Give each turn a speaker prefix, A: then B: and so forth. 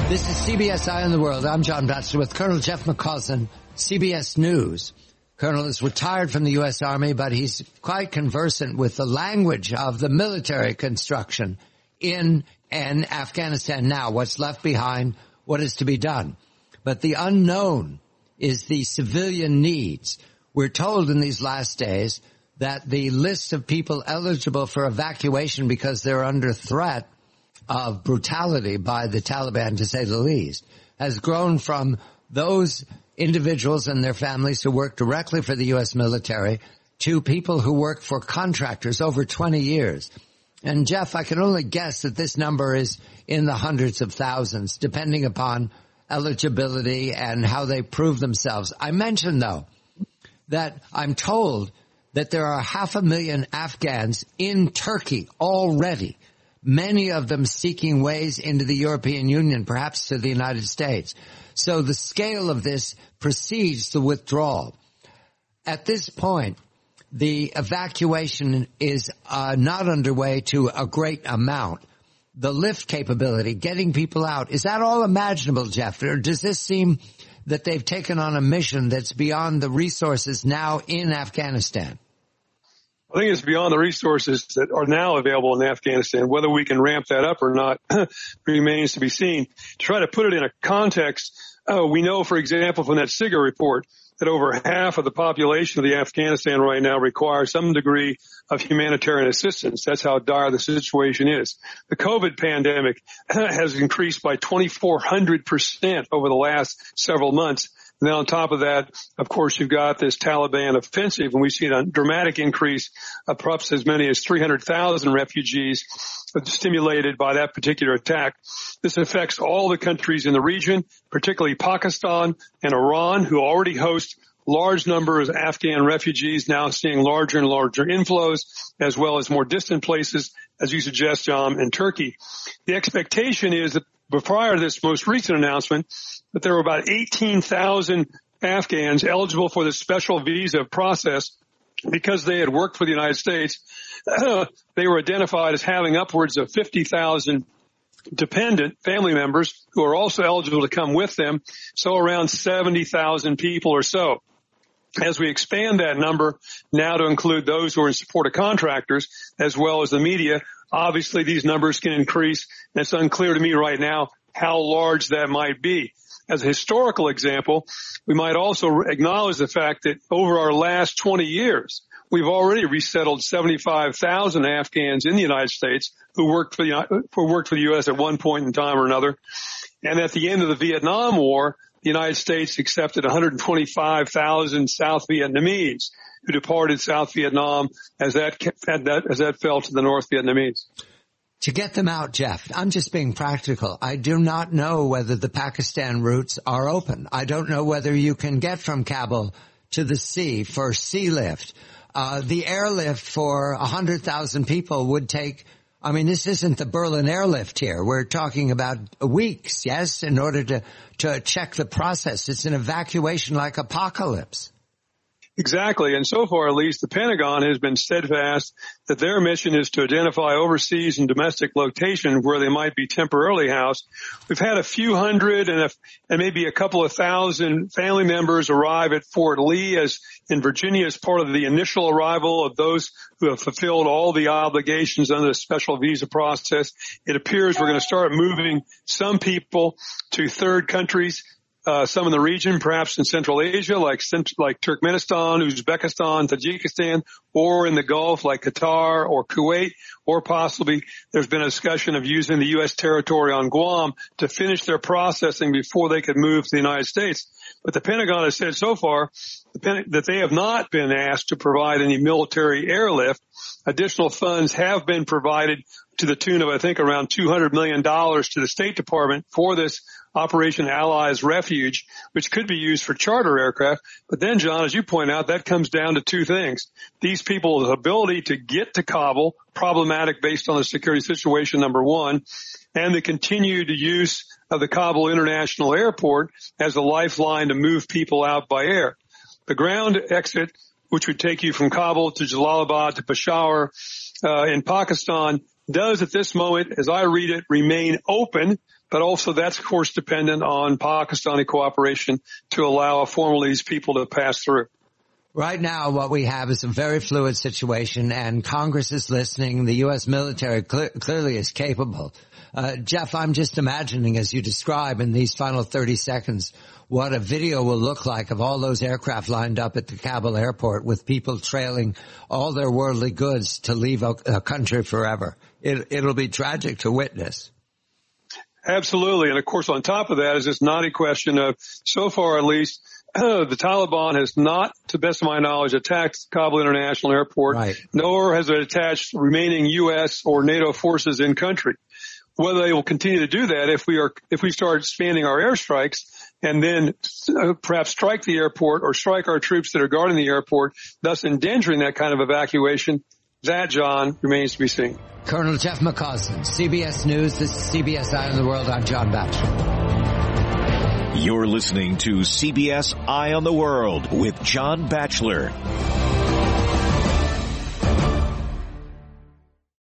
A: This is CBS Eye on the World. I'm John Batchelor with Colonel Jeff McCausland, CBS News. Colonel is retired from the U.S. Army, but he's quite conversant with the language of the military construction in Afghanistan now, what's left behind, what is to be done. But the unknown is the civilian needs. We're told in these last days that the list of people eligible for evacuation because they're under threat of brutality by the Taliban, to say the least, has grown from those individuals and their families who work directly for the U.S. military to people who work for contractors over 20 years. And Jeff, I can only guess that this number is in the hundreds of thousands, depending upon eligibility and how they prove themselves. I mentioned, though, that I'm told that there are 500,000 Afghans in Turkey already, many of them seeking ways into the European Union, perhaps to the United States. So the scale of this precedes the withdrawal. At this point, the evacuation is not underway to a great amount. The lift capability, getting people out, is that all imaginable, Jeff? Or does this seem that they've taken on a mission that's beyond the resources now in Afghanistan?
B: I think it's beyond the resources that are now available in Afghanistan. Whether we can ramp that up or not remains to be seen. To try to put it in a context, we know, for example, from that SIGA report, that over half of the population of the Afghanistan right now requires some degree of humanitarian assistance. That's how dire the situation is. The COVID pandemic has increased by 2,400% over the last several months. And then on top of that, of course, you've got this Taliban offensive, and we've seen a dramatic increase of perhaps as many as 300,000 refugees stimulated by that particular attack. This affects all the countries in the region, particularly Pakistan and Iran, who already host large numbers of Afghan refugees, now seeing larger and larger inflows, as well as more distant places, as you suggest, John, in Turkey. The expectation is that prior to this most recent announcement, that there were about 18,000 Afghans eligible for this special visa process because they had worked for the United States. They were identified as having upwards of 50,000 dependent family members who are also eligible to come with them, so around 70,000 people or so. As we expand that number now to include those who are in support of contractors as well as the media, obviously these numbers can increase, and it's unclear to me right now how large that might be. As a historical example, we might also acknowledge the fact that over our last 20 years, we've already resettled 75,000 Afghans in the United States who worked for the U.S. at one point in time or another. And at the end of the Vietnam War, the United States accepted 125,000 South Vietnamese who departed South Vietnam as that fell to the North Vietnamese.
A: To get them out, Jeff, I'm just being practical. I do not know whether the Pakistan routes are open. I don't know whether you can get from Kabul to the sea for sea lift. The airlift for 100,000 people would take, I mean, this isn't the Berlin airlift here. We're talking about weeks, yes, in order to check the process. It's an evacuation like apocalypse.
B: Exactly. And so far, at least, the Pentagon has been steadfast that their mission is to identify overseas and domestic locations where they might be temporarily housed. We've had a few hundred and maybe a couple of thousand family members arrive at Fort Lee in Virginia as part of the initial arrival of those who have fulfilled all the obligations under the special visa process. It appears we're going to start moving some people to third countries, some in the region, perhaps in Central Asia, like Turkmenistan, Uzbekistan, Tajikistan, or in the Gulf, like Qatar or Kuwait, or possibly there's been a discussion of using the U.S. territory on Guam to finish their processing before they could move to the United States. But the Pentagon has said so far that they have not been asked to provide any military airlift. Additional funds have been provided to the tune of, I think, around $200 million to the State Department for this Operation Allies Refuge, which could be used for charter aircraft. But then, John, as you point out, that comes down to two things. These people's ability to get to Kabul, problematic based on the security situation, number one, and the continued use of the Kabul International Airport as a lifeline to move people out by air. The ground exit, which would take you from Kabul to Jalalabad to Peshawar in Pakistan, does at this moment, as I read it, remain open. But also that's, of course, dependent on Pakistani cooperation to allow for these people to pass through.
A: Right now, what we have is a very fluid situation, and Congress is listening. The U.S. military clearly is capable. Jeff, I'm just imagining, as you describe in these final 30 seconds, what a video will look like of all those aircraft lined up at the Kabul airport with people trailing all their worldly goods to leave a country forever. It'll be tragic to witness.
B: Absolutely. And of course, on top of that is this knotty question of, so far at least, the Taliban has not, to the best of my knowledge, attacked Kabul International Airport, right, nor has it attached remaining U.S. or NATO forces in country. Whether they will continue to do that if we start expanding our airstrikes and then perhaps strike the airport or strike our troops that are guarding the airport, thus endangering that kind of evacuation, that, John, remains to be seen.
A: Colonel Jeff McCausland, CBS News. This is CBS Eye on the World. I'm John Batchelor.
C: You're listening to CBS Eye on the World with John Batchelor.